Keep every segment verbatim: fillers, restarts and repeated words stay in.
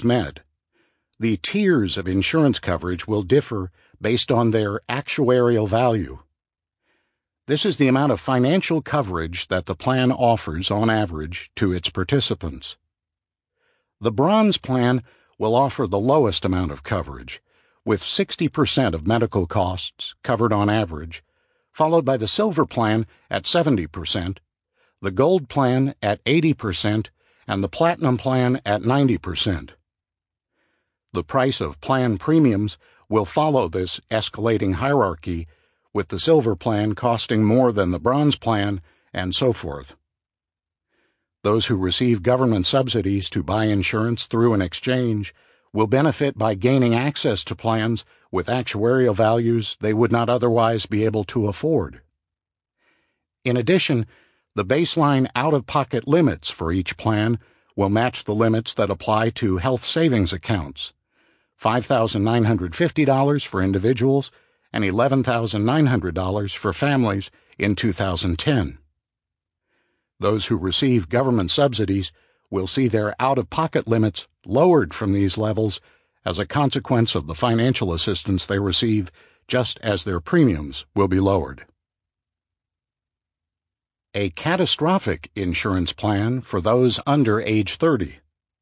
met. The tiers of insurance coverage will differ based on their actuarial value. This is the amount of financial coverage that the plan offers on average to its participants. The Bronze plan will offer the lowest amount of coverage, with sixty percent of medical costs covered on average, followed by the Silver plan at seventy percent, the Gold plan at eighty percent, and the Platinum plan at ninety percent. The price of plan premiums will follow this escalating hierarchy, with the Silver plan costing more than the Bronze plan, and so forth. Those who receive government subsidies to buy insurance through an exchange will benefit by gaining access to plans with actuarial values they would not otherwise be able to afford. In addition, the baseline out-of-pocket limits for each plan will match the limits that apply to health savings accounts: five thousand nine hundred fifty dollars for individuals and eleven thousand nine hundred dollars for families in two thousand ten. Those who receive government subsidies will see their out-of-pocket limits lowered from these levels as a consequence of the financial assistance they receive, just as their premiums will be lowered. A catastrophic insurance plan for those under age thirty.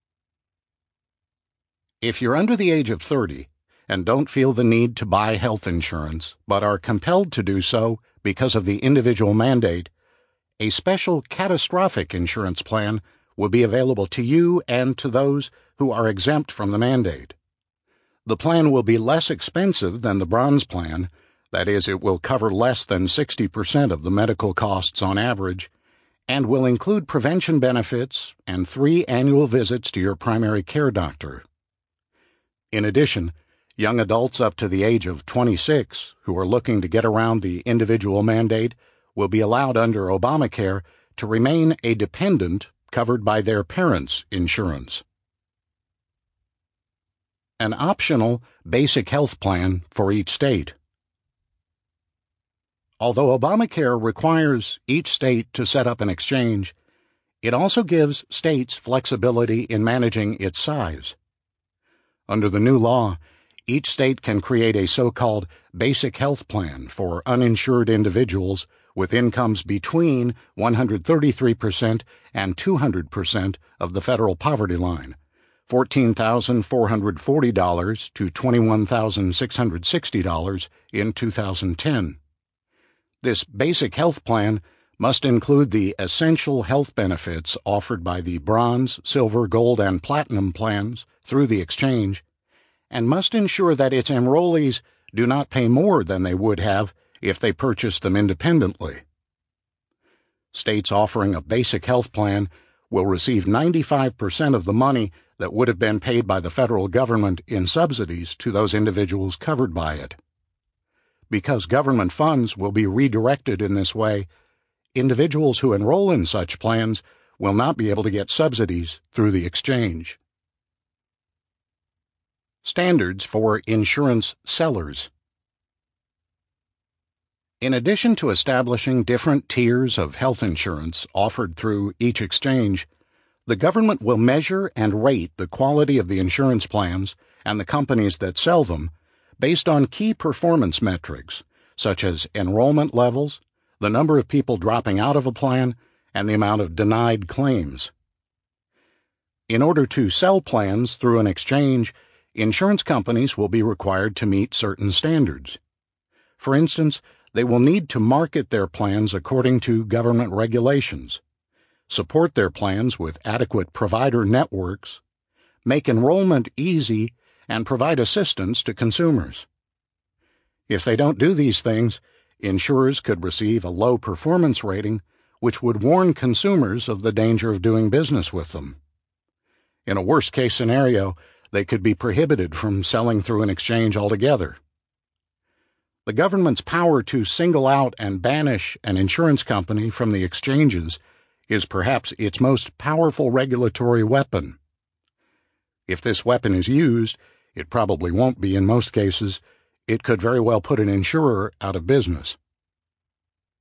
If you're under the age of thirty and don't feel the need to buy health insurance but are compelled to do so because of the individual mandate, a special catastrophic insurance plan will be available to you and to those who are exempt from the mandate. The plan will be less expensive than the Bronze plan, that is, it will cover less than sixty percent of the medical costs on average, and will include prevention benefits and three annual visits to your primary care doctor. In addition, young adults up to the age of twenty-six who are looking to get around the individual mandate will be allowed under Obamacare to remain a dependent covered by their parents' insurance. An optional basic health plan for each state. Although Obamacare requires each state to set up an exchange, it also gives states flexibility in managing its size. Under the new law, each state can create a so-called basic health plan for uninsured individuals with incomes between one hundred thirty-three percent and two hundred percent of the federal poverty line, fourteen thousand four hundred forty dollars to twenty-one thousand six hundred sixty dollars in two thousand ten. This basic health plan must include the essential health benefits offered by the Bronze, Silver, Gold, and Platinum plans through the exchange, and must ensure that its enrollees do not pay more than they would have if they purchased them independently. States offering a basic health plan will receive ninety-five percent of the money that would have been paid by the federal government in subsidies to those individuals covered by it. Because government funds will be redirected in this way, individuals who enroll in such plans will not be able to get subsidies through the exchange. Standards for insurance sellers. In addition to establishing different tiers of health insurance offered through each exchange, the government will measure and rate the quality of the insurance plans and the companies that sell them based on key performance metrics, such as enrollment levels, the number of people dropping out of a plan, and the amount of denied claims. In order to sell plans through an exchange, insurance companies will be required to meet certain standards. For instance, they will need to market their plans according to government regulations, support their plans with adequate provider networks, make enrollment easy, and provide assistance to consumers. If they don't do these things, insurers could receive a low performance rating, which would warn consumers of the danger of doing business with them. In a worst-case scenario, they could be prohibited from selling through an exchange altogether. The government's power to single out and banish an insurance company from the exchanges is perhaps its most powerful regulatory weapon. If this weapon is used, it probably won't be in most cases, it could very well put an insurer out of business.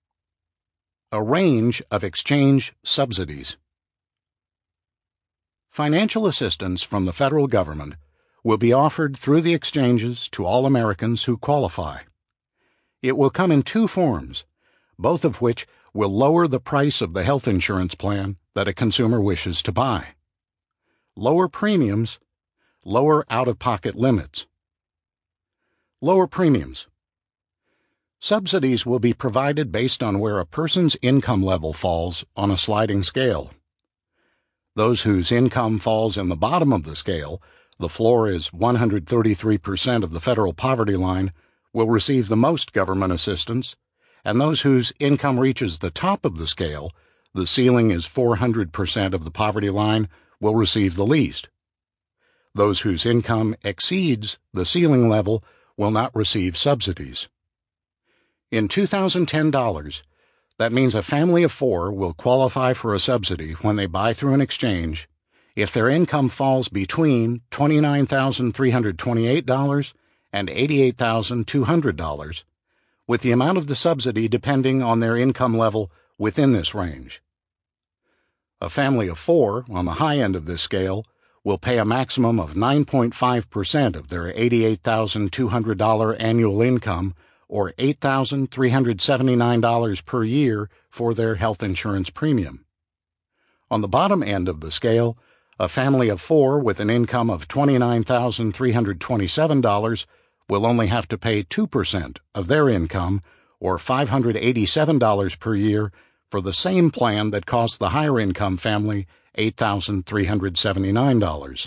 A range of exchange subsidies. Financial assistance from the federal government will be offered through the exchanges to all Americans who qualify. It will come in two forms, both of which will lower the price of the health insurance plan that a consumer wishes to buy. Lower premiums, lower out-of-pocket limits. Lower premiums. Subsidies will be provided based on where a person's income level falls on a sliding scale. Those whose income falls in the bottom of the scale, the floor is one hundred thirty-three percent of the federal poverty line, will receive the most government assistance, and those whose income reaches the top of the scale, the ceiling is four hundred percent of the poverty line, will receive the least. Those whose income exceeds the ceiling level will not receive subsidies. In two thousand ten dollars, that means a family of four will qualify for a subsidy when they buy through an exchange if their income falls between twenty-nine thousand three hundred twenty-eight dollars and eighty-eight thousand two hundred dollars, with the amount of the subsidy depending on their income level within this range. A family of four, on the high end of this scale, will pay a maximum of nine point five percent of their eighty-eight thousand two hundred dollars annual income, or eight thousand three hundred seventy-nine dollars per year for their health insurance premium. On the bottom end of the scale, a family of four with an income of twenty-nine thousand three hundred twenty-seven dollars will only have to pay two percent of their income, or five hundred eighty-seven dollars per year, for the same plan that costs the higher income family eight thousand three hundred seventy-nine dollars.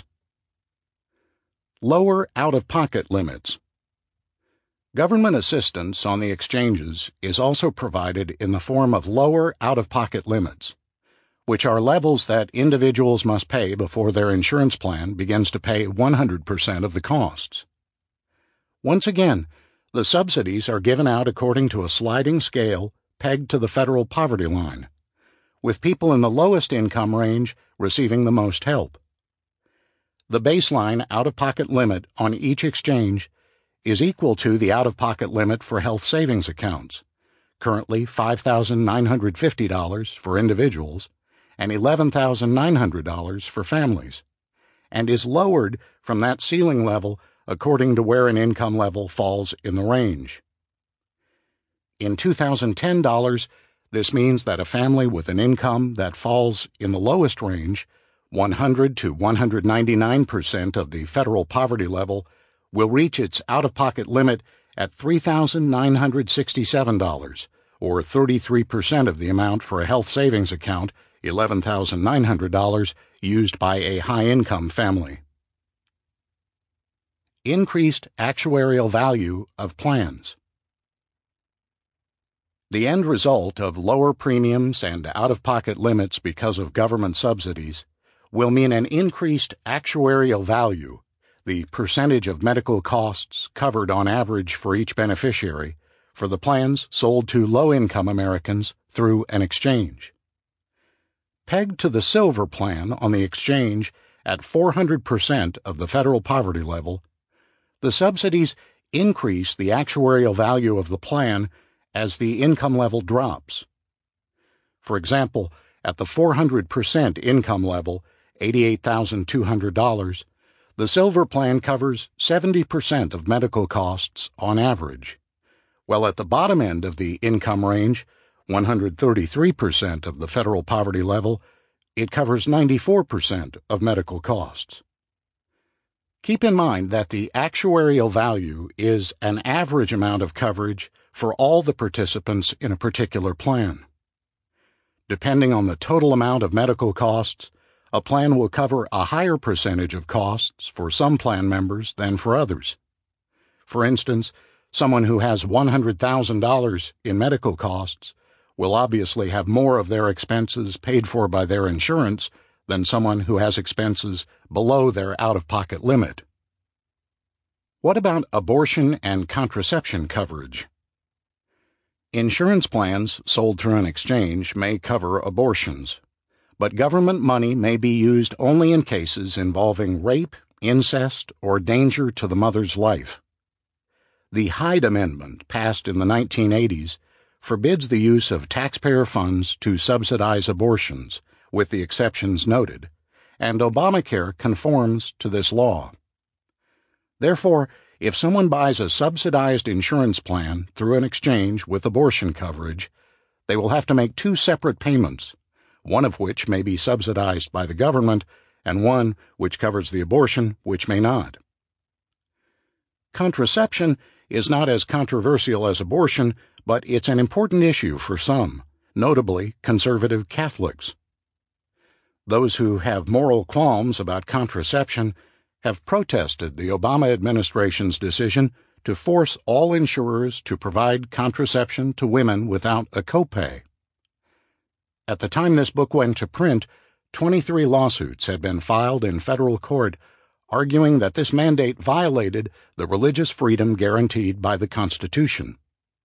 Lower out-of-pocket limits. Government assistance on the exchanges is also provided in the form of lower out-of-pocket limits, which are levels that individuals must pay before their insurance plan begins to pay one hundred percent of the costs. Once again, the subsidies are given out according to a sliding scale pegged to the federal poverty line, with people in the lowest income range receiving the most help. The baseline out-of-pocket limit on each exchange is equal to the out-of-pocket limit for health savings accounts, currently five thousand nine hundred fifty dollars for individuals and eleven thousand nine hundred dollars for families, and is lowered from that ceiling level according to where an income level falls in the range. In two thousand ten dollars, this means that a family with an income that falls in the lowest range, one hundred to one hundred ninety-nine percent of the federal poverty level, will reach its out-of-pocket limit at three thousand nine hundred sixty-seven dollars, or thirty-three percent of the amount for a health savings account, eleven thousand nine hundred dollars, used by a high-income family. Increased actuarial value of plans. The end result of lower premiums and out-of-pocket limits because of government subsidies will mean an increased actuarial value, the percentage of medical costs covered on average for each beneficiary, for the plans sold to low-income Americans through an exchange. Pegged to the Silver plan on the exchange at four hundred percent of the federal poverty level, the subsidies increase the actuarial value of the plan as the income level drops. For example, at the four hundred percent income level, eighty-eight thousand two hundred dollars, the Silver plan covers seventy percent of medical costs on average, while at the bottom end of the income range, one hundred thirty-three percent of the federal poverty level, it covers ninety-four percent of medical costs. Keep in mind that the actuarial value is an average amount of coverage for all the participants in a particular plan. Depending on the total amount of medical costs, a plan will cover a higher percentage of costs for some plan members than for others. For instance, someone who has one hundred thousand dollars in medical costs will obviously have more of their expenses paid for by their insurance than someone who has expenses below their out-of-pocket limit. What about abortion and contraception coverage? Insurance plans sold through an exchange may cover abortions, but government money may be used only in cases involving rape, incest, or danger to the mother's life. The Hyde Amendment, passed in the nineteen eighties, forbids the use of taxpayer funds to subsidize abortions, with the exceptions noted, and Obamacare conforms to this law. Therefore, if someone buys a subsidized insurance plan through an exchange with abortion coverage, they will have to make two separate payments, one of which may be subsidized by the government and one which covers the abortion which may not. Contraception is not as controversial as abortion, but it's an important issue for some, notably conservative Catholics. Those who have moral qualms about contraception have protested the Obama administration's decision to force all insurers to provide contraception to women without a copay. At the time this book went to print, twenty-three lawsuits had been filed in federal court arguing that this mandate violated the religious freedom guaranteed by the Constitution.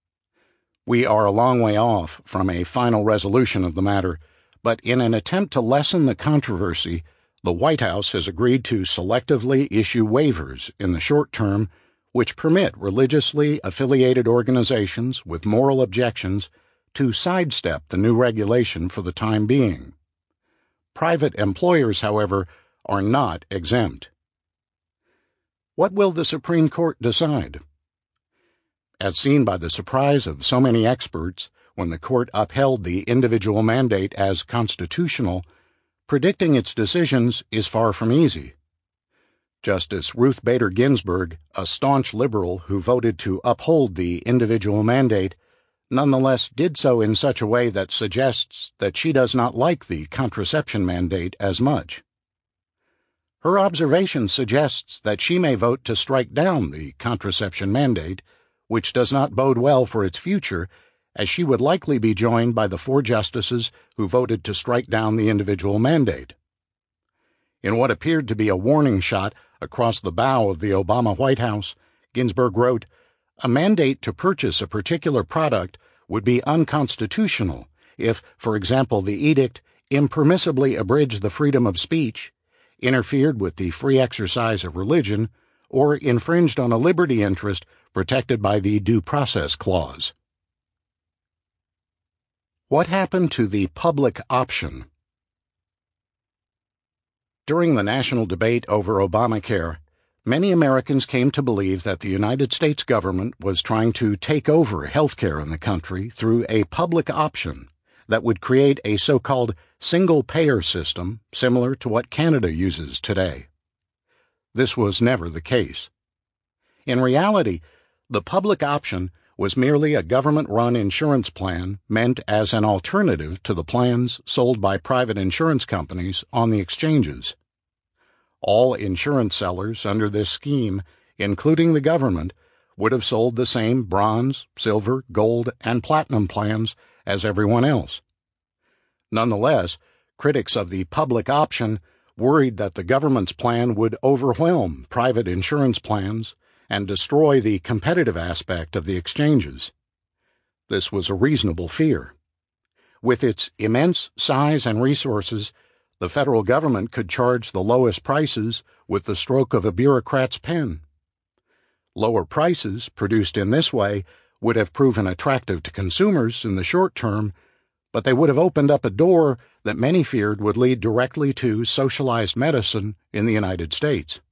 We are a long way off from a final resolution of the matter, but in an attempt to lessen the controversy, the White House has agreed to selectively issue waivers in the short term which permit religiously affiliated organizations with moral objections to sidestep the new regulation for the time being. Private employers, however, are not exempt. What will the Supreme Court decide? As seen by the surprise of so many experts when the court upheld the individual mandate as constitutional, predicting its decisions is far from easy. Justice Ruth Bader Ginsburg, a staunch liberal who voted to uphold the individual mandate, nonetheless did so in such a way that suggests that she does not like the contraception mandate as much. Her observation suggests that she may vote to strike down the contraception mandate, which does not bode well for its future, as she would likely be joined by the four justices who voted to strike down the individual mandate. In what appeared to be a warning shot across the bow of the Obama White House, Ginsburg wrote, "A mandate to purchase a particular product would be unconstitutional if, for example, the edict impermissibly abridged the freedom of speech, interfered with the free exercise of religion, or infringed on a liberty interest protected by the Due Process Clause." What happened to the public option? During the national debate over Obamacare, many Americans came to believe that the United States government was trying to take over health care in the country through a public option that would create a so-called single-payer system similar to what Canada uses today. This was never the case. In reality, the public option was merely a government-run insurance plan meant as an alternative to the plans sold by private insurance companies on the exchanges. All insurance sellers under this scheme, including the government, would have sold the same bronze, silver, gold, and platinum plans as everyone else. Nonetheless, critics of the public option worried that the government's plan would overwhelm private insurance plans and destroy the competitive aspect of the exchanges. This was a reasonable fear. With its immense size and resources, the federal government could charge the lowest prices with the stroke of a bureaucrat's pen. Lower prices, produced in this way, would have proven attractive to consumers in the short term, but they would have opened up a door that many feared would lead directly to socialized medicine in the United States.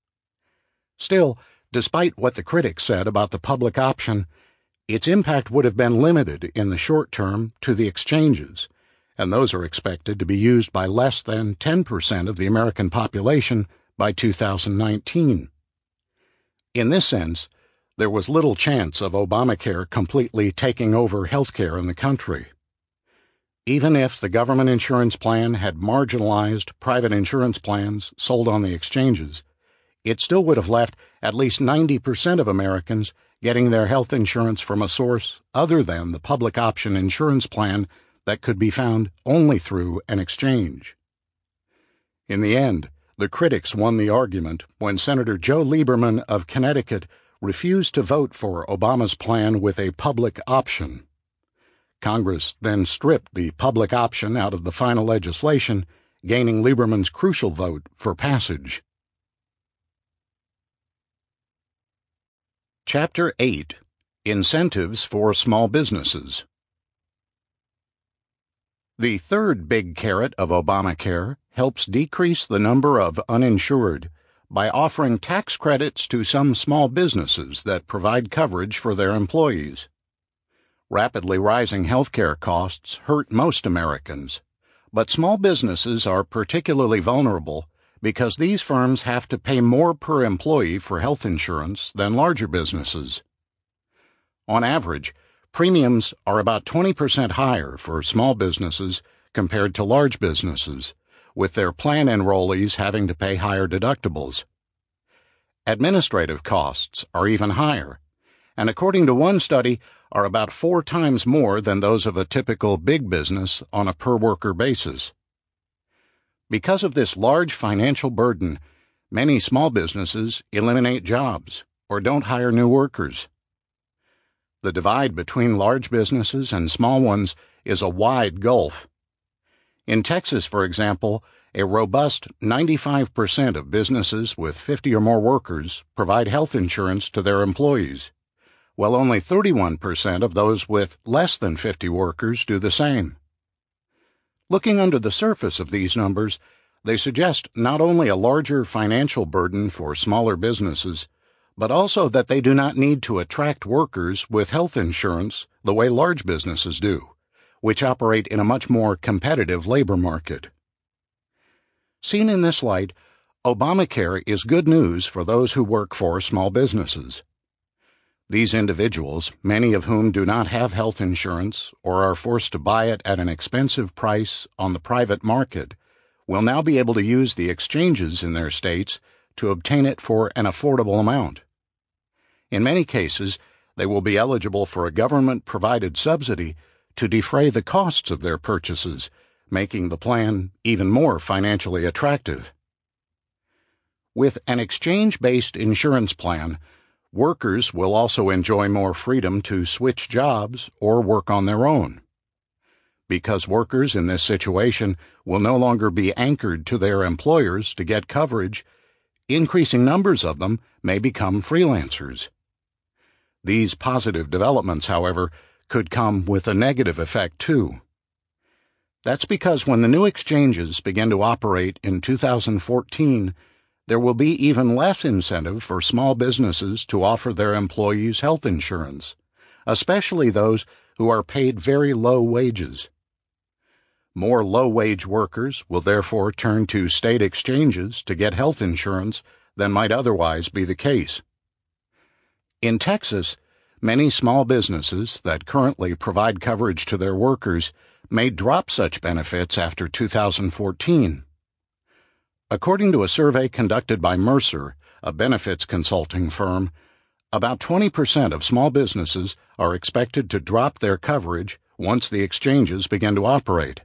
Still, despite what the critics said about the public option, its impact would have been limited in the short term to the exchanges, and those are expected to be used by less than ten percent of the American population by two thousand nineteen. In this sense, there was little chance of Obamacare completely taking over health care in the country. Even if the government insurance plan had marginalized private insurance plans sold on the exchanges, it still would have left at least ninety percent of Americans getting their health insurance from a source other than the public option insurance plan that could be found only through an exchange. In the end, the critics won the argument when Senator Joe Lieberman of Connecticut refused to vote for Obama's plan with a public option. Congress then stripped the public option out of the final legislation, gaining Lieberman's crucial vote for passage. Chapter eight. Incentives for Small Businesses. The third big carrot of Obamacare helps decrease the number of uninsured by offering tax credits to some small businesses that provide coverage for their employees. Rapidly rising healthcare costs hurt most Americans, but small businesses are particularly vulnerable because these firms have to pay more per employee for health insurance than larger businesses. On average, premiums are about twenty percent higher for small businesses compared to large businesses, with their plan enrollees having to pay higher deductibles. Administrative costs are even higher, and according to one study, are about four times more than those of a typical big business on a per-worker basis. Because of this large financial burden, many small businesses eliminate jobs or don't hire new workers. The divide between large businesses and small ones is a wide gulf. In Texas, for example, a robust ninety-five percent of businesses with fifty or more workers provide health insurance to their employees, while only thirty-one percent of those with less than fifty workers do the same. Looking under the surface of these numbers, they suggest not only a larger financial burden for smaller businesses, but also that they do not need to attract workers with health insurance the way large businesses do, which operate in a much more competitive labor market. Seen in this light, Obamacare is good news for those who work for small businesses. These individuals, many of whom do not have health insurance or are forced to buy it at an expensive price on the private market, will now be able to use the exchanges in their states to obtain it for an affordable amount. In many cases, they will be eligible for a government-provided subsidy to defray the costs of their purchases, making the plan even more financially attractive. With an exchange-based insurance plan, workers will also enjoy more freedom to switch jobs or work on their own. Because workers in this situation will no longer be anchored to their employers to get coverage, increasing numbers of them may become freelancers. These positive developments, however, could come with a negative effect too. That's because when the new exchanges begin to operate in two thousand fourteen, there will be even less incentive for small businesses to offer their employees health insurance, especially those who are paid very low wages. More low-wage workers will therefore turn to state exchanges to get health insurance than might otherwise be the case. In Texas, many small businesses that currently provide coverage to their workers may drop such benefits after two thousand fourteen. According to a survey conducted by Mercer, a benefits consulting firm, about twenty percent of small businesses are expected to drop their coverage once the exchanges begin to operate.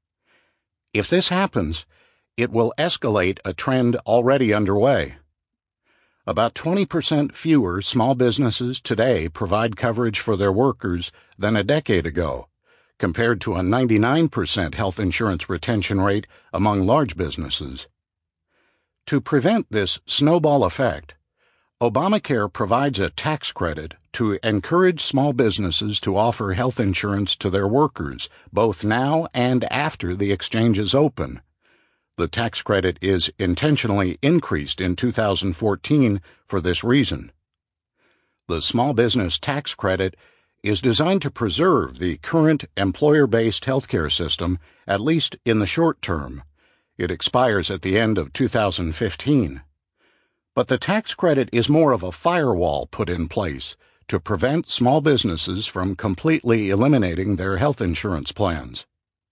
If this happens, it will escalate a trend already underway. About twenty percent fewer small businesses today provide coverage for their workers than a decade ago, compared to a ninety-nine percent health insurance retention rate among large businesses. To prevent this snowball effect, Obamacare provides a tax credit to encourage small businesses to offer health insurance to their workers, both now and after the exchanges open. The tax credit is intentionally increased in two thousand fourteen for this reason. The small business tax credit is designed to preserve the current employer-based healthcare system, at least in the short term. It expires at the end of two thousand fifteen. But the tax credit is more of a firewall put in place to prevent small businesses from completely eliminating their health insurance plans.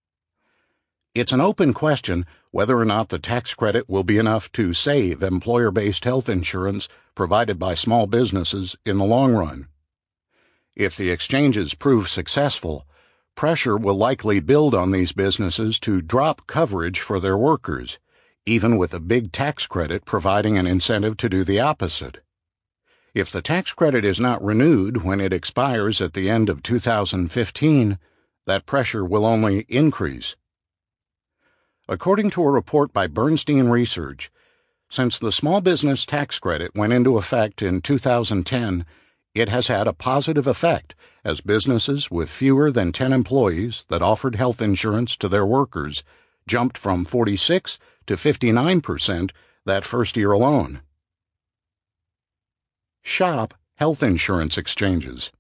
It's an open question whether or not the tax credit will be enough to save employer-based health insurance provided by small businesses in the long run. If the exchanges prove successful, pressure will likely build on these businesses to drop coverage for their workers, even with a big tax credit providing an incentive to do the opposite. If the tax credit is not renewed when it expires at the end of two thousand fifteen, that pressure will only increase. According to a report by Bernstein Research, since the small business tax credit went into effect in two thousand ten, It has had a positive effect as businesses with fewer than ten employees that offered health insurance to their workers jumped from forty-six to fifty-nine percent that first year alone. SHOP health insurance exchanges.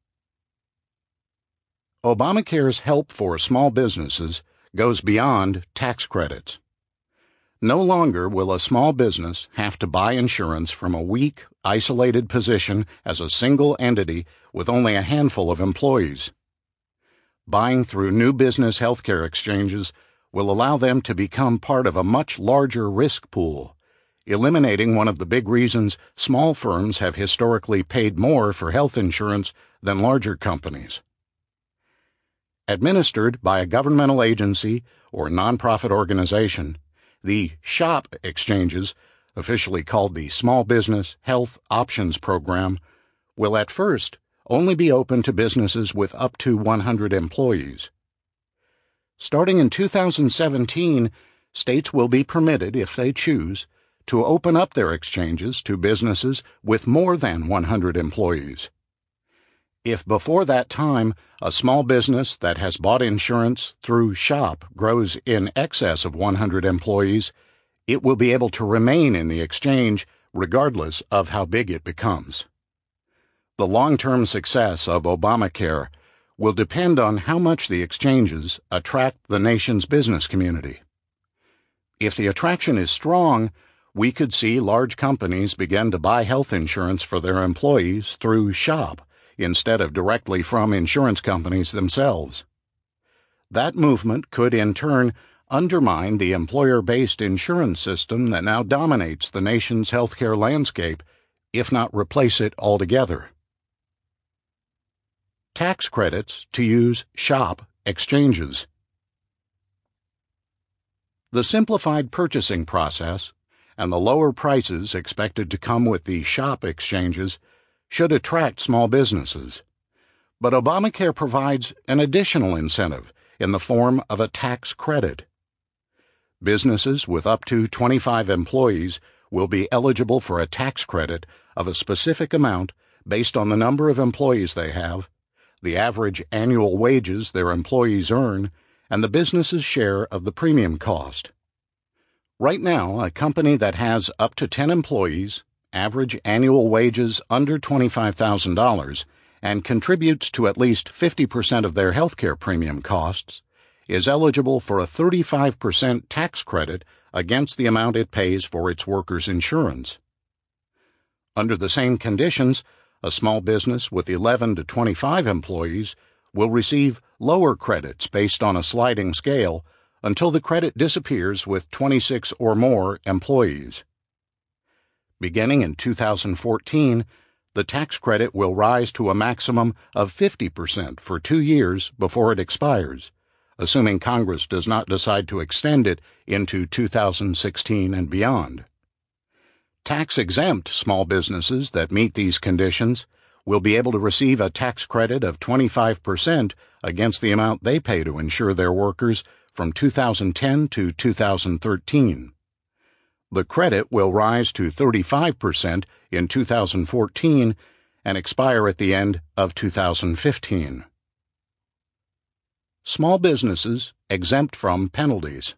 Obamacare's help for small businesses goes beyond tax credits. No longer will a small business have to buy insurance from a weak, isolated position as a single entity with only a handful of employees. Buying through new business healthcare exchanges will allow them to become part of a much larger risk pool, eliminating one of the big reasons small firms have historically paid more for health insurance than larger companies. Administered by a governmental agency or nonprofit organization, the SHOP exchanges, officially called the Small Business Health Options Program, will at first only be open to businesses with up to one hundred employees. Starting in two thousand seventeen, states will be permitted, if they choose, to open up their exchanges to businesses with more than one hundred employees. If before that time a small business that has bought insurance through SHOP grows in excess of one hundred employees, it will be able to remain in the exchange regardless of how big it becomes. The long-term success of Obamacare will depend on how much the exchanges attract the nation's business community. If the attraction is strong, we could see large companies begin to buy health insurance for their employees through SHOP instead of directly from insurance companies themselves. That movement could in turn undermine the employer-based insurance system that now dominates the nation's healthcare landscape, if not replace it altogether. Tax credits to use SHOP exchanges. The simplified purchasing process and the lower prices expected to come with the SHOP exchanges should attract small businesses. But Obamacare provides an additional incentive in the form of a tax credit. Businesses with up to twenty-five employees will be eligible for a tax credit of a specific amount based on the number of employees they have, the average annual wages their employees earn, and the business's share of the premium cost. Right now, a company that has up to ten employees, average annual wages under twenty-five thousand dollars, and contributes to at least fifty percent of their healthcare premium costs, is eligible for a thirty-five percent tax credit against the amount it pays for its workers' insurance. Under the same conditions, a small business with eleven to twenty-five employees will receive lower credits based on a sliding scale until the credit disappears with twenty-six or more employees. Beginning in two thousand fourteen, the tax credit will rise to a maximum of fifty percent for two years before it expires, assuming Congress does not decide to extend it into two thousand sixteen and beyond. Tax-exempt small businesses that meet these conditions will be able to receive a tax credit of twenty-five percent against the amount they pay to insure their workers from two thousand ten to two thousand thirteen. The credit will rise to thirty-five percent in two thousand fourteen and expire at the end of two thousand fifteen. Small businesses exempt from penalties.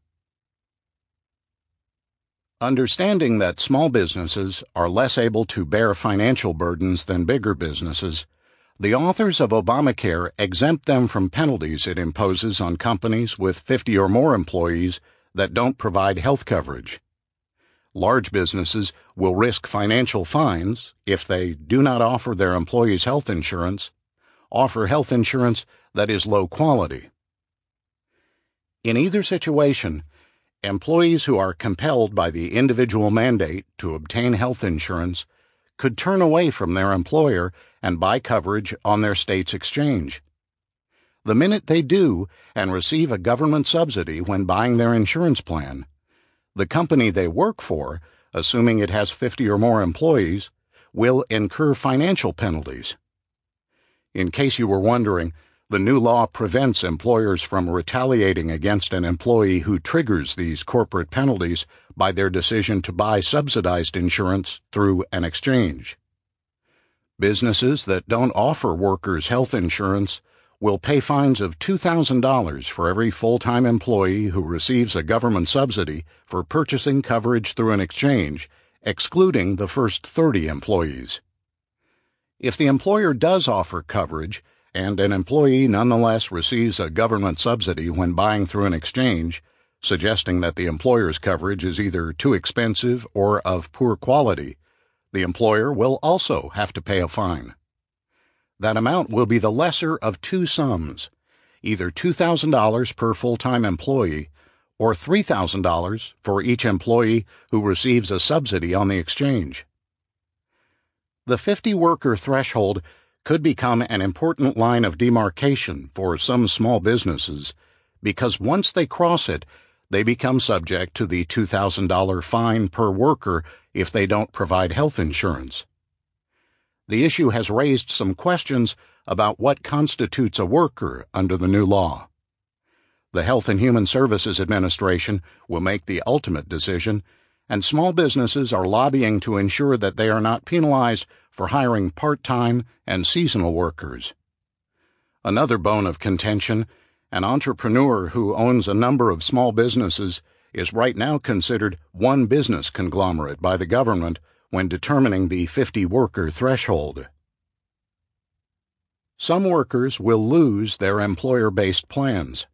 Understanding that small businesses are less able to bear financial burdens than bigger businesses, the authors of Obamacare exempt them from penalties it imposes on companies with fifty or more employees that don't provide health coverage. Large businesses will risk financial fines if they do not offer their employees health insurance, offer health insurance that is low quality. In either situation, employees who are compelled by the individual mandate to obtain health insurance could turn away from their employer and buy coverage on their state's exchange. The minute they do and receive a government subsidy when buying their insurance plan, the company they work for, assuming it has fifty or more employees, will incur financial penalties. In case you were wondering, the new law prevents employers from retaliating against an employee who triggers these corporate penalties by their decision to buy subsidized insurance through an exchange. Businesses that don't offer workers health insurance will pay fines of two thousand dollars for every full-time employee who receives a government subsidy for purchasing coverage through an exchange, excluding the first thirty employees. If the employer does offer coverage, and an employee nonetheless receives a government subsidy when buying through an exchange, suggesting that the employer's coverage is either too expensive or of poor quality, the employer will also have to pay a fine. That amount will be the lesser of two sums, either two thousand dollars per full-time employee or three thousand dollars for each employee who receives a subsidy on the exchange. The fifty-worker threshold could become an important line of demarcation for some small businesses because once they cross it, they become subject to the two thousand dollars fine per worker if they don't provide health insurance. The issue has raised some questions about what constitutes a worker under the new law. The Health and Human Services Administration will make the ultimate decision, and small businesses are lobbying to ensure that they are not penalized for hiring part-time and seasonal workers. Another bone of contention: an entrepreneur who owns a number of small businesses is right now considered one business conglomerate by the government when determining the fifty-worker threshold. Some workers will lose their employer-based plans.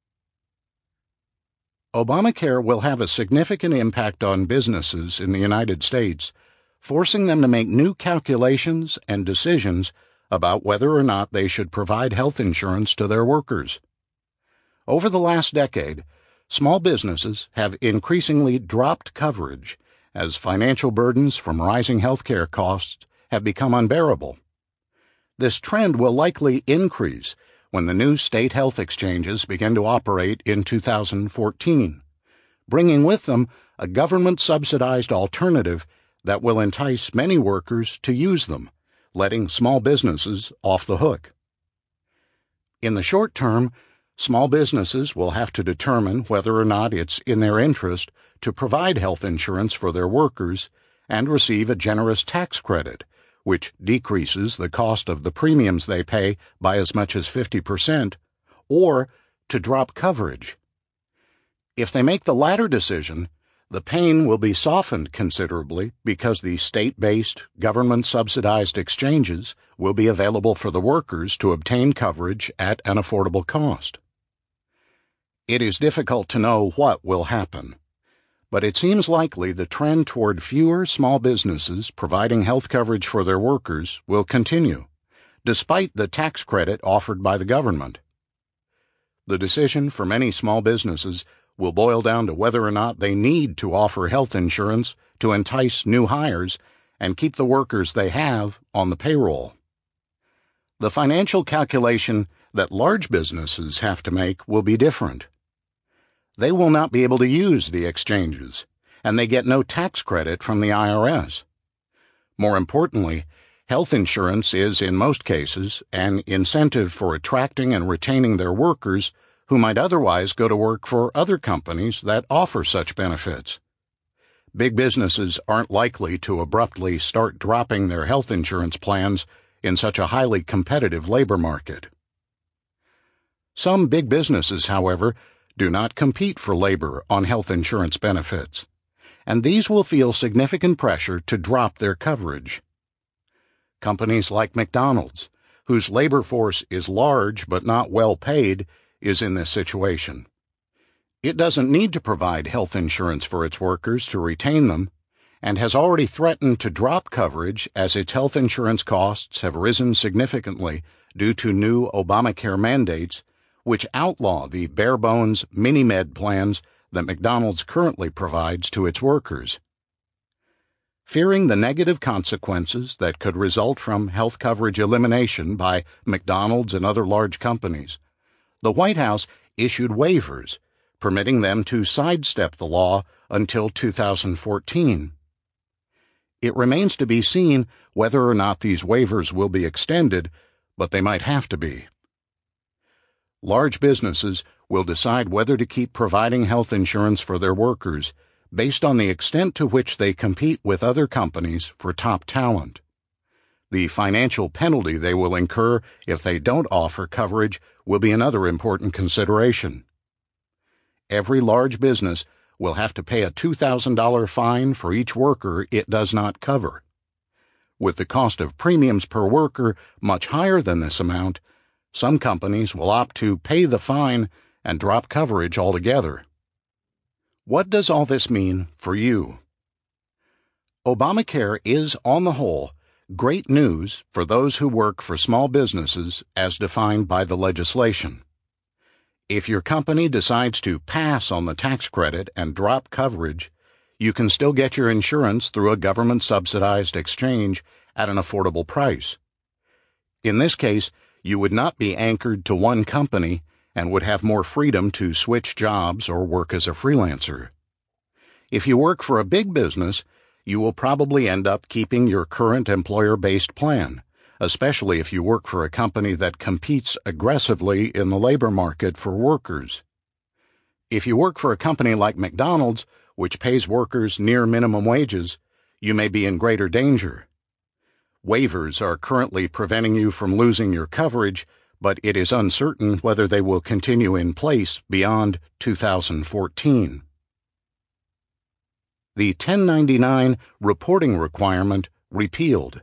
Obamacare will have a significant impact on businesses in the United States, forcing them to make new calculations and decisions about whether or not they should provide health insurance to their workers. Over the last decade, small businesses have increasingly dropped coverage as financial burdens from rising healthcare costs have become unbearable. This trend will likely increase when the new state health exchanges begin to operate in two thousand fourteen, bringing with them a government-subsidized alternative that will entice many workers to use them, letting small businesses off the hook. In the short term, small businesses will have to determine whether or not it's in their interest to provide health insurance for their workers and receive a generous tax credit, which decreases the cost of the premiums they pay by as much as fifty percent, or to drop coverage. If they make the latter decision, the pain will be softened considerably because the state-based, government-subsidized exchanges will be available for the workers to obtain coverage at an affordable cost. It is difficult to know what will happen, but it seems likely the trend toward fewer small businesses providing health coverage for their workers will continue, despite the tax credit offered by the government. The decision for many small businesses will boil down to whether or not they need to offer health insurance to entice new hires and keep the workers they have on the payroll. The financial calculation that large businesses have to make will be different. They will not be able to use the exchanges, and they get no tax credit from the I R S. More importantly, health insurance is, in most cases, an incentive for attracting and retaining their workers who might otherwise go to work for other companies that offer such benefits. Big businesses aren't likely to abruptly start dropping their health insurance plans in such a highly competitive labor market. Some big businesses, however, do not compete for labor on health insurance benefits, and these will feel significant pressure to drop their coverage. Companies like McDonald's, whose labor force is large but not well paid, is in this situation. It doesn't need to provide health insurance for its workers to retain them, and has already threatened to drop coverage as its health insurance costs have risen significantly due to new Obamacare mandates, which outlaw the bare-bones mini-med plans that McDonald's currently provides to its workers. Fearing the negative consequences that could result from health coverage elimination by McDonald's and other large companies, the White House issued waivers permitting them to sidestep the law until two thousand fourteen. It remains to be seen whether or not these waivers will be extended, but they might have to be. Large businesses will decide whether to keep providing health insurance for their workers based on the extent to which they compete with other companies for top talent. The financial penalty they will incur if they don't offer coverage will be another important consideration. Every large business will have to pay a two thousand dollars fine for each worker it does not cover. With the cost of premiums per worker much higher than this amount, some companies will opt to pay the fine and drop coverage altogether. What does all this mean for you? Obamacare is, on the whole, great news for those who work for small businesses as defined by the legislation. If your company decides to pass on the tax credit and drop coverage, you can still get your insurance through a government-subsidized exchange at an affordable price. In this case, you would not be anchored to one company and would have more freedom to switch jobs or work as a freelancer. If you work for a big business, you will probably end up keeping your current employer-based plan, especially if you work for a company that competes aggressively in the labor market for workers. If you work for a company like McDonald's, which pays workers near minimum wages, you may be in greater danger. Waivers are currently preventing you from losing your coverage, but it is uncertain whether they will continue in place beyond two thousand fourteen. The ten ninety-nine reporting requirement repealed.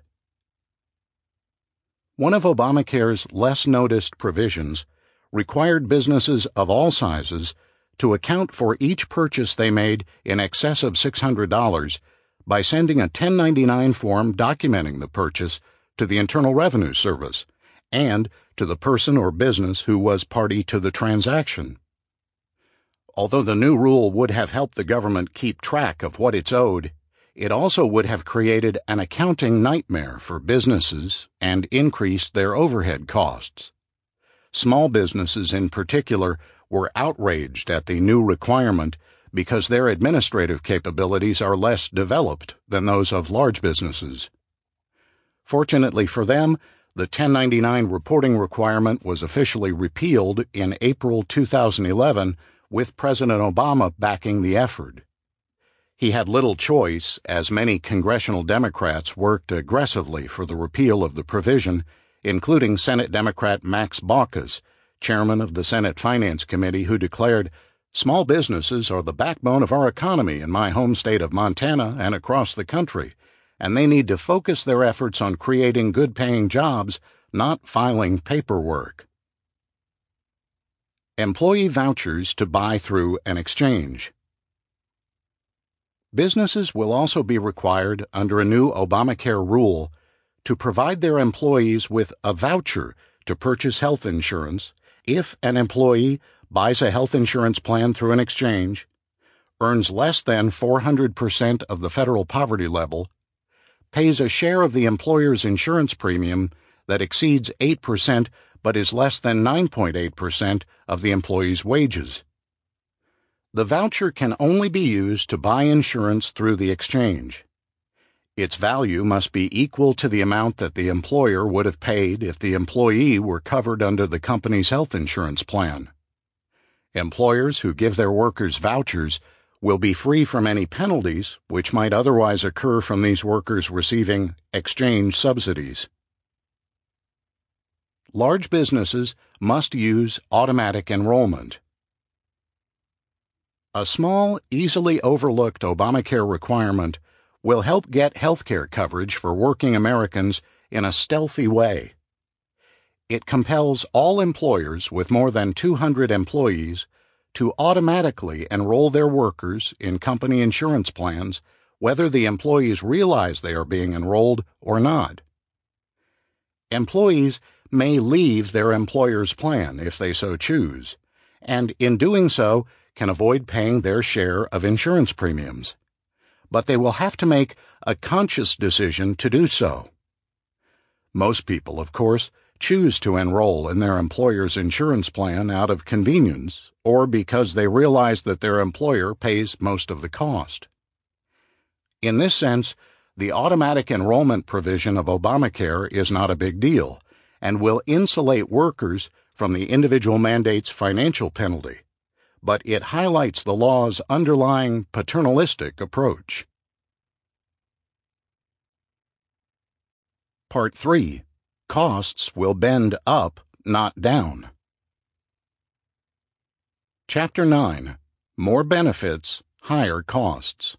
One of Obamacare's less noticed provisions required businesses of all sizes to account for each purchase they made in excess of six hundred dollars by sending a ten ninety-nine form documenting the purchase to the Internal Revenue Service and to the person or business who was party to the transaction. Although the new rule would have helped the government keep track of what it's owed, it also would have created an accounting nightmare for businesses and increased their overhead costs. Small businesses in particular were outraged at the new requirement because their administrative capabilities are less developed than those of large businesses. Fortunately for them, the ten ninety-nine reporting requirement was officially repealed in April two thousand eleven, with President Obama backing the effort. He had little choice, as many congressional Democrats worked aggressively for the repeal of the provision, including Senate Democrat Max Baucus, chairman of the Senate Finance Committee, who declared, "Small businesses are the backbone of our economy in my home state of Montana and across the country, and they need to focus their efforts on creating good-paying jobs, not filing paperwork." Employee vouchers to buy through an exchange. Businesses will also be required under a new Obamacare rule to provide their employees with a voucher to purchase health insurance if an employee buys a health insurance plan through an exchange, earns less than four hundred percent of the federal poverty level, pays a share of the employer's insurance premium that exceeds eight percent but is less than nine point eight percent of the employee's wages. The voucher can only be used to buy insurance through the exchange. Its value must be equal to the amount that the employer would have paid if the employee were covered under the company's health insurance plan. Employers who give their workers vouchers will be free from any penalties which might otherwise occur from these workers receiving exchange subsidies. Large businesses must use automatic enrollment. A small, easily overlooked Obamacare requirement will help get health care coverage for working Americans in a stealthy way. It compels all employers with more than two hundred employees to automatically enroll their workers in company insurance plans, whether the employees realize they are being enrolled or not. Employees may leave their employer's plan if they so choose, and in doing so can avoid paying their share of insurance premiums. But they will have to make a conscious decision to do so. Most people, of course, choose to enroll in their employer's insurance plan out of convenience or because they realize that their employer pays most of the cost. In this sense, the automatic enrollment provision of Obamacare is not a big deal and will insulate workers from the individual mandate's financial penalty, but it highlights the law's underlying paternalistic approach. Part three. Costs will bend up, not down. Chapter nine. More benefits, higher costs.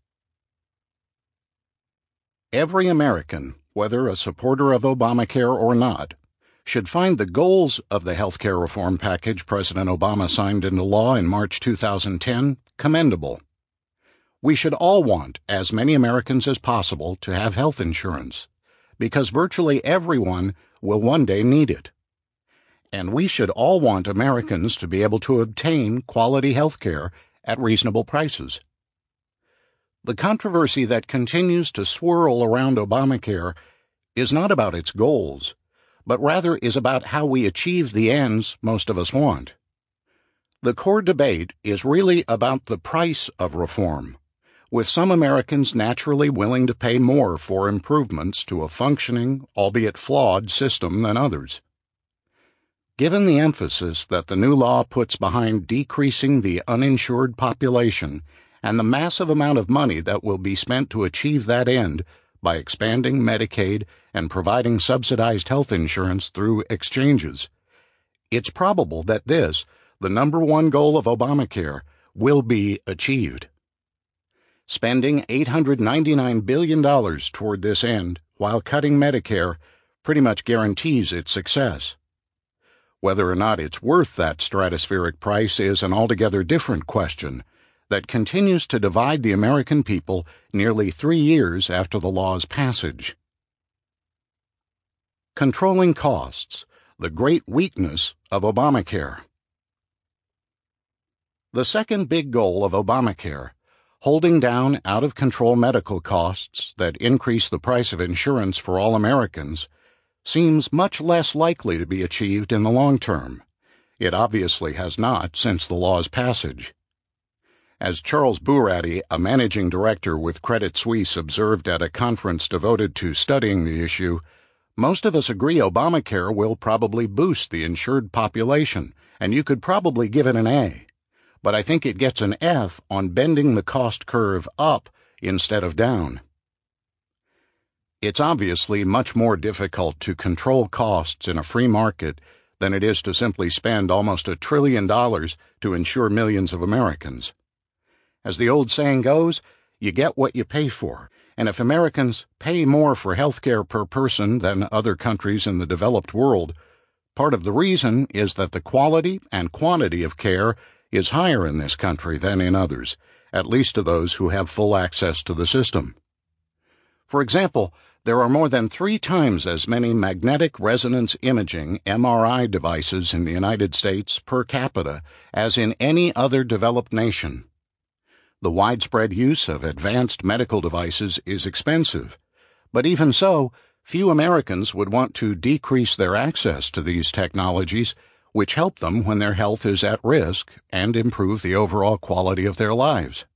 Every American, whether a supporter of Obamacare or not, should find the goals of the healthcare reform package President Obama signed into law in March two thousand ten commendable. We should all want as many Americans as possible to have health insurance, because virtually everyone will one day need it. And we should all want Americans to be able to obtain quality health care at reasonable prices. The controversy that continues to swirl around Obamacare is not about its goals, but rather is about how we achieve the ends most of us want. The core debate is really about the price of reform, with some Americans naturally willing to pay more for improvements to a functioning, albeit flawed, system than others. Given the emphasis that the new law puts behind decreasing the uninsured population and the massive amount of money that will be spent to achieve that end by expanding Medicaid and providing subsidized health insurance through exchanges, it's probable that this, the number one goal of Obamacare, will be achieved. Spending eight hundred ninety-nine billion dollars toward this end while cutting Medicare pretty much guarantees its success. Whether or not it's worth that stratospheric price is an altogether different question that continues to divide the American people nearly three years after the law's passage. Controlling costs, the great weakness of Obamacare. The second big goal of Obamacare, holding down out-of-control medical costs that increase the price of insurance for all Americans, seems much less likely to be achieved in the long term. It obviously has not since the law's passage. As Charles Boorady, a managing director with Credit Suisse, observed at a conference devoted to studying the issue, most of us agree Obamacare will probably boost the insured population, and you could probably give it an A. But I think it gets an F on bending the cost curve up instead of down. It's obviously much more difficult to control costs in a free market than it is to simply spend almost a trillion dollars to insure millions of Americans. As the old saying goes, you get what you pay for, and if Americans pay more for health care per person than other countries in the developed world, part of the reason is that the quality and quantity of care is higher in this country than in others, at least to those who have full access to the system. For example, there are more than three times as many magnetic resonance imaging M R I devices in the United States per capita as in any other developed nation. The widespread use of advanced medical devices is expensive, but even so, few Americans would want to decrease their access to these technologies, which help them when their health is at risk and improve the overall quality of their lives.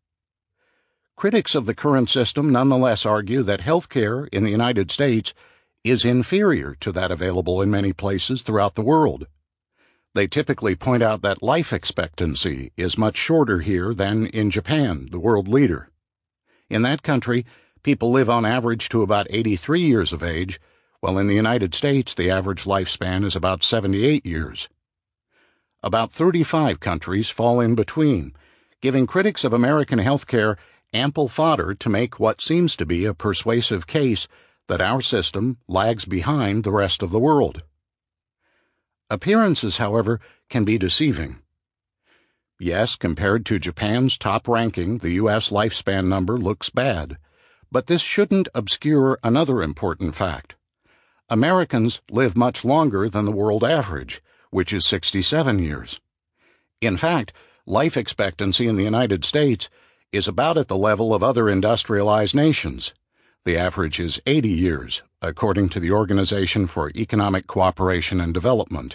Critics of the current system nonetheless argue that health care in the United States is inferior to that available in many places throughout the world. They typically point out that life expectancy is much shorter here than in Japan, the world leader. In that country, people live on average to about eighty-three years of age, while in the United States the average lifespan is about seventy-eight years. About thirty-five countries fall in between, giving critics of American health care ample fodder to make what seems to be a persuasive case that our system lags behind the rest of the world. Appearances, however, can be deceiving. Yes, compared to Japan's top ranking, the U S lifespan number looks bad, but this shouldn't obscure another important fact. Americans live much longer than the world average, which is sixty-seven years. In fact, life expectancy in the United States is about at the level of other industrialized nations. The average is eighty years, according to the Organization for Economic Cooperation and Development.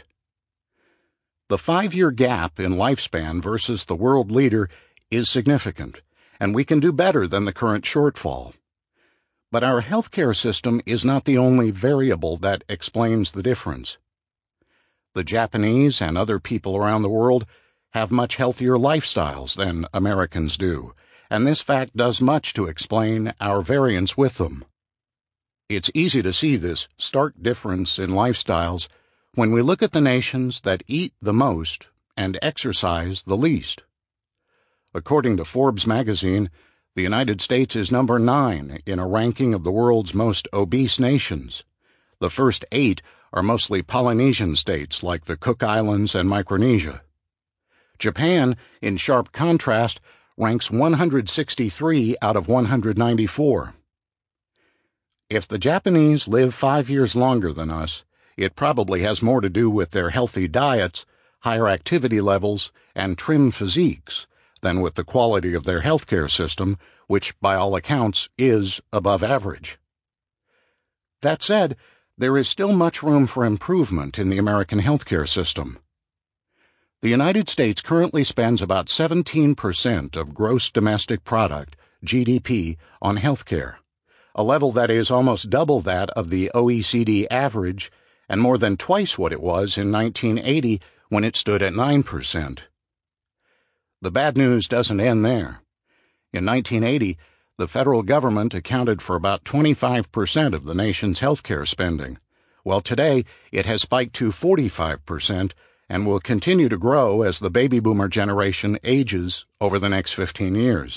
The five-year gap in lifespan versus the world leader is significant, and we can do better than the current shortfall. But our healthcare system is not the only variable that explains the difference. The Japanese and other people around the world have much healthier lifestyles than Americans do, and this fact does much to explain our variance with them. It's easy to see this stark difference in lifestyles when we look at the nations that eat the most and exercise the least. According to Forbes magazine, the United States is number nine in a ranking of the world's most obese nations. The first eight are mostly Polynesian states like the Cook Islands and Micronesia. Japan, in sharp contrast, ranks one hundred sixty-three out of one hundred ninety-four. If the Japanese live five years longer than us, it probably has more to do with their healthy diets, higher activity levels, and trim physiques than with the quality of their healthcare system, which, by all accounts, is above average. That said, there is still much room for improvement in the American healthcare system. The United States currently spends about seventeen percent of gross domestic product, G D P, on healthcare, a level that is almost double that of the O E C D average and more than twice what it was in nineteen eighty when it stood at nine percent. The bad news doesn't end there. In nineteen eighty, the federal government accounted for about twenty-five percent of the nation's healthcare spending, while today it has spiked to forty-five percent and will continue to grow as the baby boomer generation ages over the next fifteen years.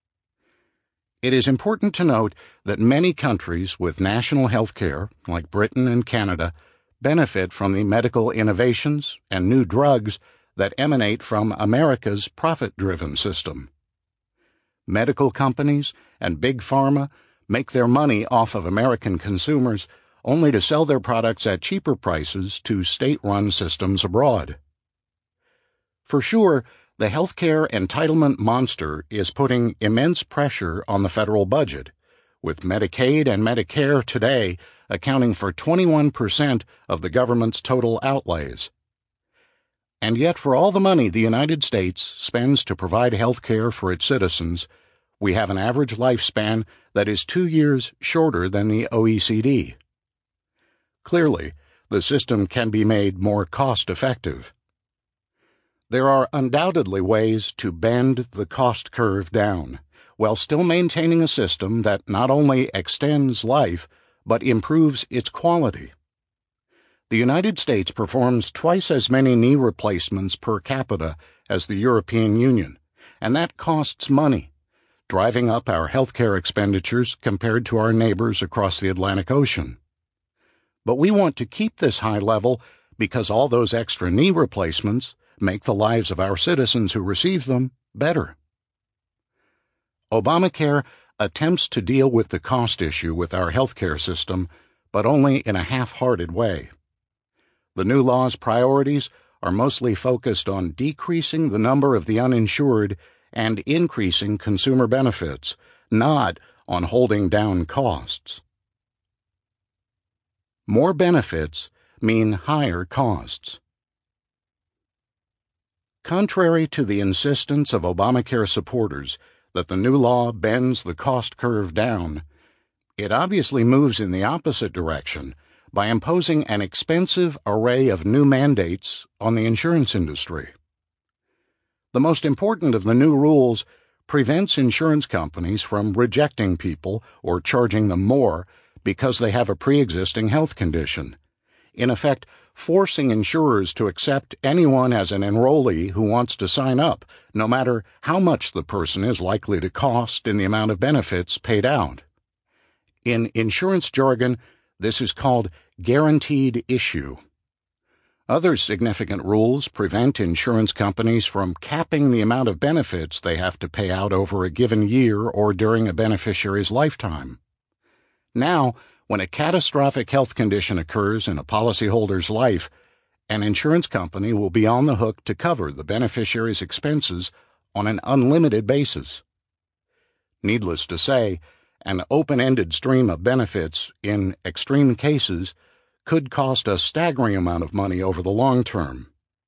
It is important to note that many countries with national health care, like Britain and Canada, benefit from the medical innovations and new drugs that emanate from America's profit-driven system. Medical companies and big pharma make their money off of American consumers only to sell their products at cheaper prices to state-run systems abroad. For sure, the healthcare entitlement monster is putting immense pressure on the federal budget, with Medicaid and Medicare today accounting for twenty-one percent of the government's total outlays. And yet, for all the money the United States spends to provide health care for its citizens, we have an average lifespan that is two years shorter than the O E C D. Clearly, the system can be made more cost-effective. There are undoubtedly ways to bend the cost curve down, while still maintaining a system that not only extends life, but improves its quality. The United States performs twice as many knee replacements per capita as the European Union, and that costs money, driving up our healthcare expenditures compared to our neighbors across the Atlantic Ocean. But we want to keep this high level because all those extra knee replacements make the lives of our citizens who receive them better. Obamacare attempts to deal with the cost issue with our healthcare system, but only in a half-hearted way. The new law's priorities are mostly focused on decreasing the number of the uninsured and increasing consumer benefits, not on holding down costs. More benefits mean higher costs. Contrary to the insistence of Obamacare supporters that the new law bends the cost curve down, it obviously moves in the opposite direction by imposing an expensive array of new mandates on the insurance industry. The most important of the new rules prevents insurance companies from rejecting people or charging them more because they have a pre-existing health condition, in effect forcing insurers to accept anyone as an enrollee who wants to sign up, no matter how much the person is likely to cost in the amount of benefits paid out. In insurance jargon, this is called guaranteed issue. Other significant rules prevent insurance companies from capping the amount of benefits they have to pay out over a given year or during a beneficiary's lifetime. Now, when a catastrophic health condition occurs in a policyholder's life, an insurance company will be on the hook to cover the beneficiary's expenses on an unlimited basis. Needless to say, an open-ended stream of benefits, in extreme cases, could cost a staggering amount of money over the long term.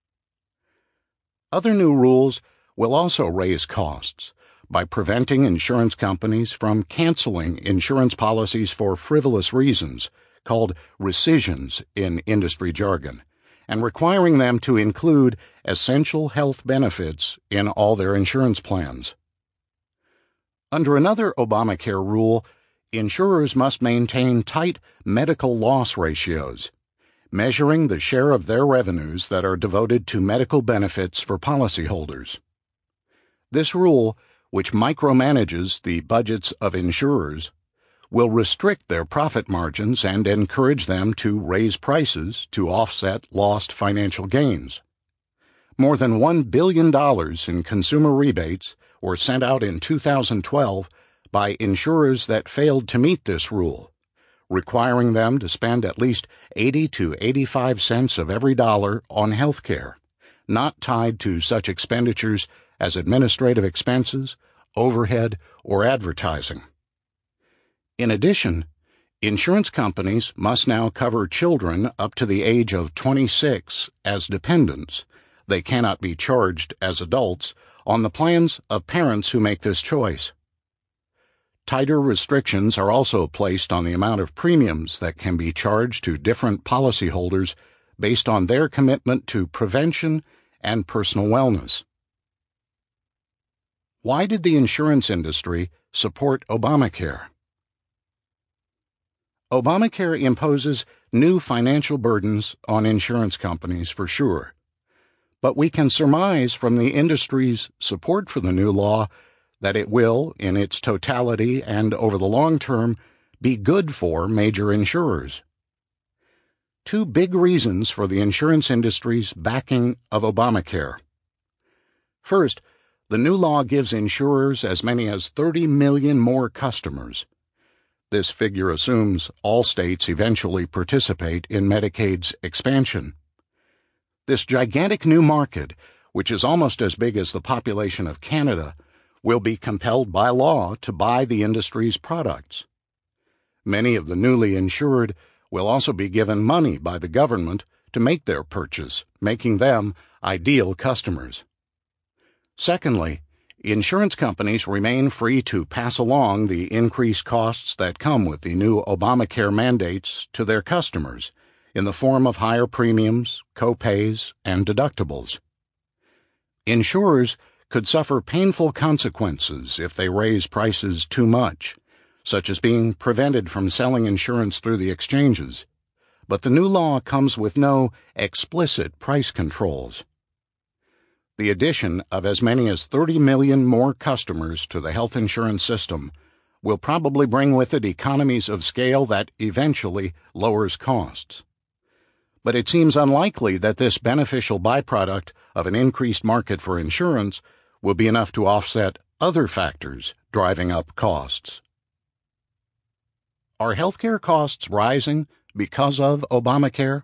Other new rules will also raise costs by preventing insurance companies from canceling insurance policies for frivolous reasons, called rescissions in industry jargon, and requiring them to include essential health benefits in all their insurance plans. Under another Obamacare rule, insurers must maintain tight medical loss ratios, measuring the share of their revenues that are devoted to medical benefits for policyholders. This rule, which micromanages the budgets of insurers, will restrict their profit margins and encourage them to raise prices to offset lost financial gains. More than one billion dollars in consumer rebates were sent out in two thousand twelve by insurers that failed to meet this rule, requiring them to spend at least eighty to eighty-five cents of every dollar on health care, not tied to such expenditures as administrative expenses, overhead, or advertising. In addition, insurance companies must now cover children up to the age of twenty-six as dependents. They cannot be charged as adults on the plans of parents who make this choice. Tighter restrictions are also placed on the amount of premiums that can be charged to different policyholders based on their commitment to prevention and personal wellness. Why did the insurance industry support Obamacare? Obamacare imposes new financial burdens on insurance companies for sure, but we can surmise from the industry's support for the new law that it will, in its totality and over the long term, be good for major insurers. Two big reasons for the insurance industry's backing of Obamacare. First, the new law gives insurers as many as thirty million more customers. This figure assumes all states eventually participate in Medicaid's expansion. This gigantic new market, which is almost as big as the population of Canada, will be compelled by law to buy the industry's products. Many of the newly insured will also be given money by the government to make their purchase, making them ideal customers. Secondly, insurance companies remain free to pass along the increased costs that come with the new Obamacare mandates to their customers in the form of higher premiums, co-pays, and deductibles. Insurers could suffer painful consequences if they raise prices too much, such as being prevented from selling insurance through the exchanges, but the new law comes with no explicit price controls. The addition of as many as thirty million more customers to the health insurance system will probably bring with it economies of scale that eventually lowers costs. But it seems unlikely that this beneficial byproduct of an increased market for insurance will be enough to offset other factors driving up costs. Are healthcare costs rising because of Obamacare?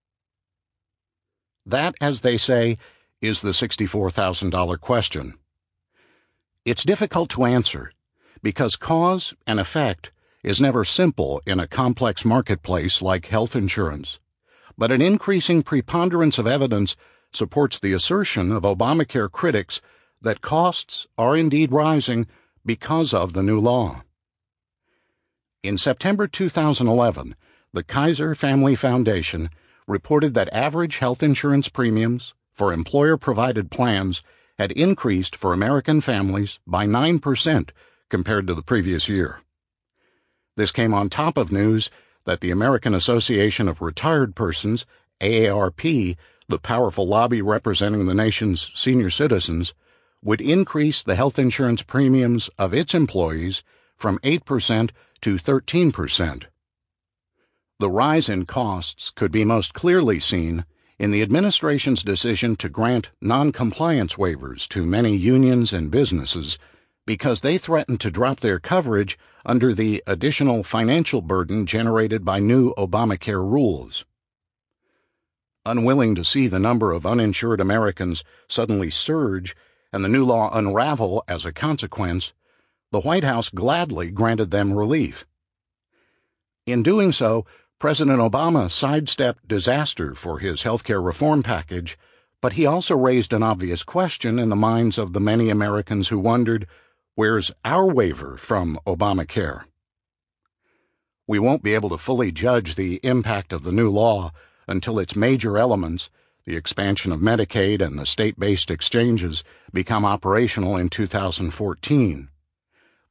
That, as they say, is the sixty-four thousand dollars question. It's difficult to answer because cause and effect is never simple in a complex marketplace like health insurance, but an increasing preponderance of evidence supports the assertion of Obamacare critics that costs are indeed rising because of the new law. In September two thousand eleven, the Kaiser Family Foundation reported that average health insurance premiums for employer-provided plans had increased for American families by nine percent compared to the previous year. This came on top of news that the American Association of Retired Persons, A A R P, the powerful lobby representing the nation's senior citizens, would increase the health insurance premiums of its employees from eight percent to thirteen percent. The rise in costs could be most clearly seen in the administration's decision to grant non-compliance waivers to many unions and businesses because they threatened to drop their coverage under the additional financial burden generated by new Obamacare rules. Unwilling to see the number of uninsured Americans suddenly surge and the new law unravel as a consequence, the White House gladly granted them relief. In doing so, President Obama sidestepped disaster for his healthcare reform package, but he also raised an obvious question in the minds of the many Americans who wondered, where's our waiver from Obamacare? We won't be able to fully judge the impact of the new law until its major elements, the expansion of Medicaid and the state-based exchanges, become operational in two thousand fourteen.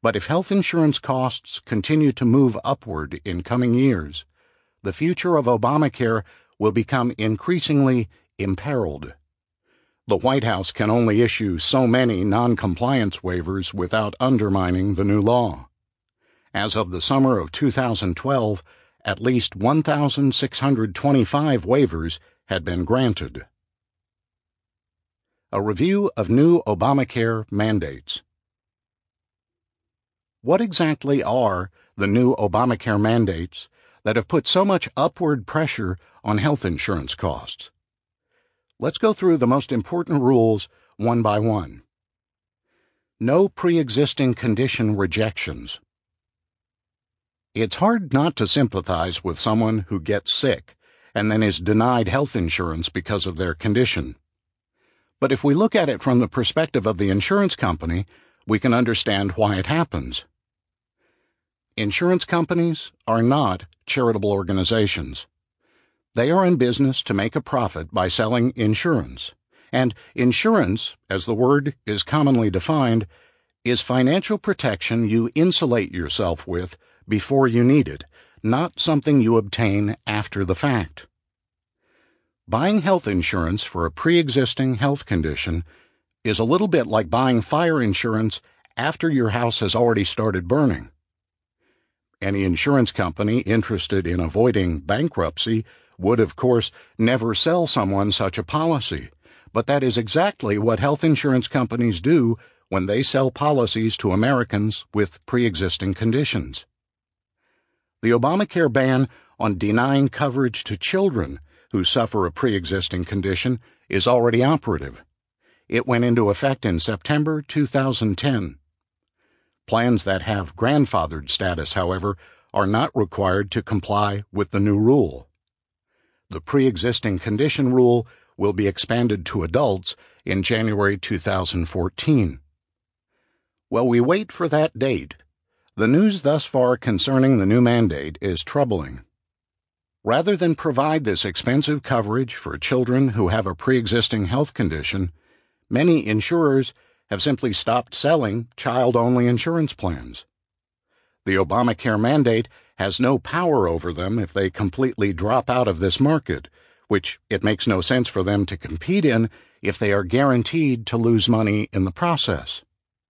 But if health insurance costs continue to move upward in coming years, the future of Obamacare will become increasingly imperiled. The White House can only issue so many non-compliance waivers without undermining the new law. As of the summer of two thousand twelve, at least one thousand six hundred twenty-five waivers had been granted. A review of new Obamacare mandates. What exactly are the new Obamacare mandates that have put so much upward pressure on health insurance costs? Let's go through the most important rules one by one. No pre-existing condition rejections. It's hard not to sympathize with someone who gets sick and then is denied health insurance because of their condition. But if we look at it from the perspective of the insurance company, we can understand why it happens. Insurance companies are not charitable organizations. They are in business to make a profit by selling insurance, and insurance, as the word is commonly defined, is financial protection you insulate yourself with before you need it, not something you obtain after the fact. Buying health insurance for a pre-existing health condition is a little bit like buying fire insurance after your house has already started burning. Any insurance company interested in avoiding bankruptcy would, of course, never sell someone such a policy, but that is exactly what health insurance companies do when they sell policies to Americans with pre-existing conditions. The Obamacare ban on denying coverage to children who suffer a pre-existing condition is already operative. It went into effect in September two thousand ten. Plans that have grandfathered status, however, are not required to comply with the new rule. The pre-existing condition rule will be expanded to adults in January two thousand fourteen. While we wait for that date, the news thus far concerning the new mandate is troubling. Rather than provide this expensive coverage for children who have a pre-existing health condition, many insurers have simply stopped selling child-only insurance plans. The Obamacare mandate has no power over them if they completely drop out of this market, which it makes no sense for them to compete in if they are guaranteed to lose money in the process.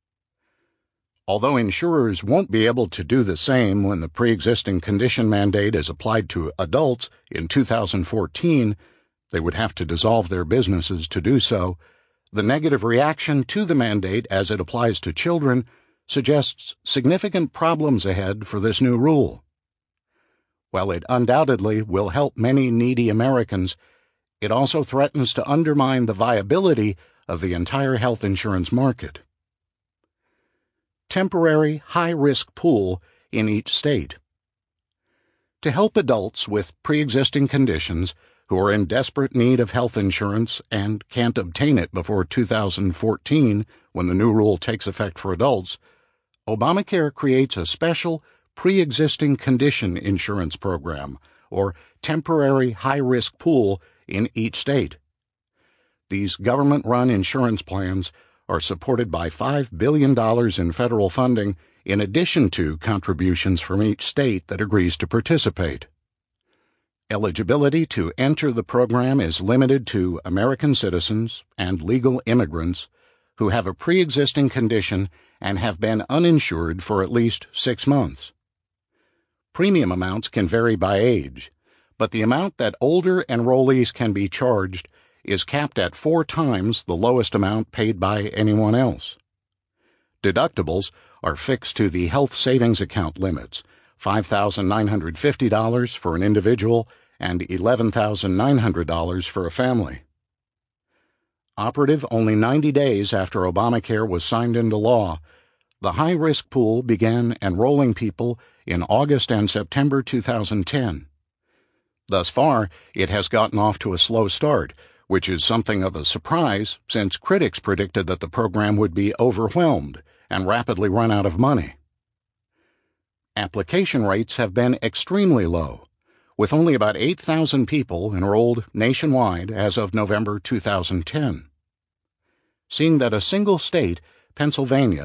Although insurers won't be able to do the same when the pre-existing condition mandate is applied to adults in two thousand fourteen, they would have to dissolve their businesses to do so. The negative reaction to the mandate as it applies to children suggests significant problems ahead for this new rule. While it undoubtedly will help many needy Americans, it also threatens to undermine the viability of the entire health insurance market. Temporary high-risk pool in each state. To help adults with pre-existing conditions who are in desperate need of health insurance and can't obtain it before two thousand fourteen, when the new rule takes effect for adults, Obamacare creates a special pre-existing condition insurance program, or temporary high-risk pool, in each state. These government-run insurance plans are supported by five billion dollars in federal funding in addition to contributions from each state that agrees to participate. Eligibility to enter the program is limited to American citizens and legal immigrants who have a pre-existing condition and have been uninsured for at least six months. Premium amounts can vary by age, but the amount that older enrollees can be charged is capped at four times the lowest amount paid by anyone else. Deductibles are fixed to the health savings account limits, five thousand nine hundred fifty dollars for an individual and eleven thousand nine hundred dollars for a family. Operative only ninety days after Obamacare was signed into law, the high-risk pool began enrolling people in August and September two thousand ten. Thus far, it has gotten off to a slow start, which is something of a surprise since critics predicted that the program would be overwhelmed and rapidly run out of money. Application rates have been extremely low, with only about eight thousand people enrolled nationwide as of November two thousand ten. Seeing that a single state, Pennsylvania,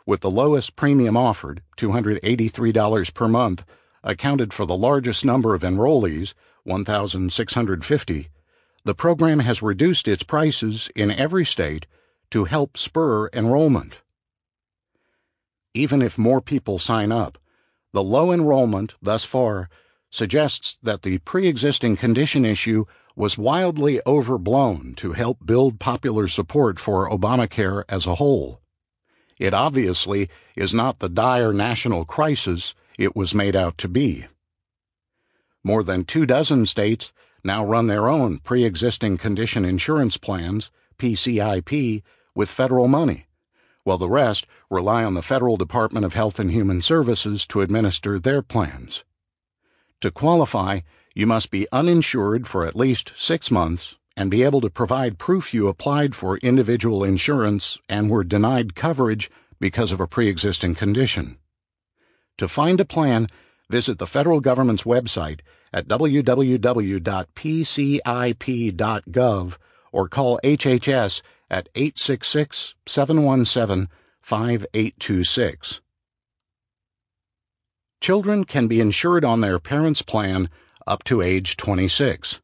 with the lowest premium offered, two hundred eighty-three dollars per month, accounted for the largest number of enrollees, one thousand six hundred fifty, the program has reduced its prices in every state to help spur enrollment. Even if more people sign up, the low enrollment thus far suggests that the pre-existing condition issue was wildly overblown to help build popular support for Obamacare as a whole. It obviously is not the dire national crisis it was made out to be. More than two dozen states now run their own pre-existing condition insurance plans, P C I P, with federal money, while the rest rely on the Federal Department of Health and Human Services to administer their plans. To qualify, you must be uninsured for at least six months and be able to provide proof you applied for individual insurance and were denied coverage because of a pre-existing condition. To find a plan, visit the federal government's website at w w w dot p c i p dot gov or call H H S at eight six six, seven one seven, five eight two six. Children can be insured on their parents' plan up to age twenty-six.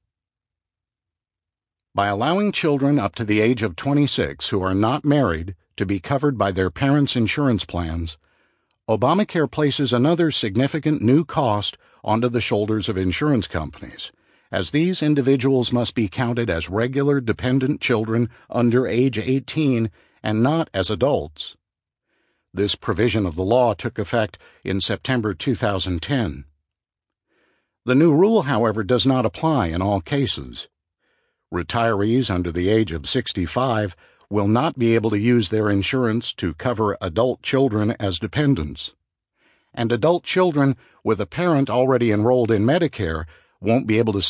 By allowing children up to the age of twenty-six who are not married to be covered by their parents' insurance plans, Obamacare places another significant new cost onto the shoulders of insurance companies, as these individuals must be counted as regular dependent children under age eighteen and not as adults. This provision of the law took effect in September two thousand ten. The new rule, however, does not apply in all cases. Retirees under the age of sixty-five will not be able to use their insurance to cover adult children as dependents, and adult children with a parent already enrolled in Medicare won't be able to